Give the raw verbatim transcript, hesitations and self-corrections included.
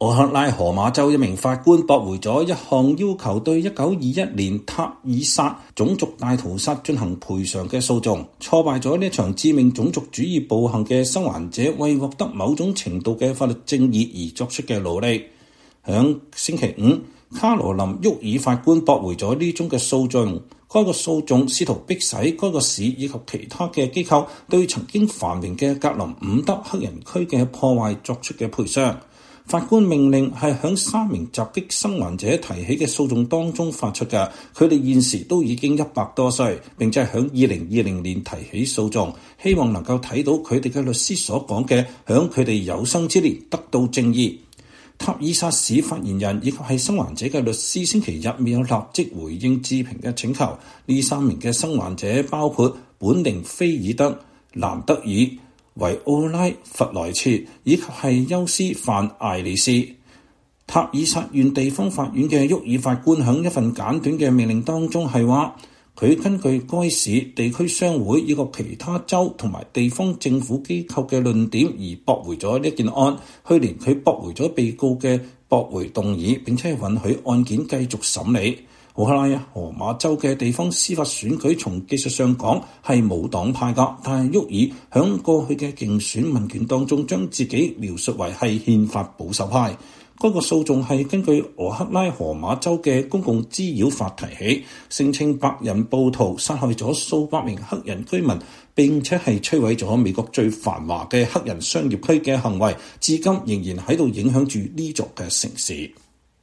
俄克拉荷馬州一名法官駁回咗一項要求對一九二一年塔爾薩種族大屠殺進行賠償嘅訴訟，挫敗咗呢場致命種族主義暴行嘅生還者為獲得某種程度嘅法律正義而作出嘅努力。響星期五，卡羅琳·沃爾法官駁回咗呢宗嘅訴訟。該個訴訟試圖迫使該個市以及其他嘅機構對曾經繁榮嘅格林伍德黑人區嘅破壞作出嘅賠償。法官命令係響三名襲擊生還者提起嘅訴訟當中發出嘅，佢哋現時都已經一百多歲，並且響二零二零年提起訴訟，希望能夠睇到佢哋嘅律師所講嘅響佢哋有生之年得到正義。塔爾薩市發言人以及係生還者嘅律師星期日未有立即回應置評嘅請求。呢三名嘅生還者包括本寧菲爾德、蘭德爾、維奧拉弗萊切以及係休斯范艾利斯。塔爾薩縣地方法院嘅沃爾法官喺一份簡短嘅命令當中係話，佢根據該市地區商會以及其他州同埋地方政府機構嘅論點而駁回咗呢件案。去年佢駁回咗被告嘅駁回動議，並且允許案件繼續審理。俄克拉荷馬州嘅地方司法選舉從技術上講係冇黨派㗎，但係沃爾響過去嘅競選問卷當中將自己描述為係憲法保守派。嗰個訴訟係根據俄克拉荷馬州嘅公共滋擾法提起，聲稱白人暴徒殺害咗數百名黑人居民，並且係摧毀咗美國最繁華嘅黑人商業區嘅行為，至今仍然喺度影響住呢座嘅城市。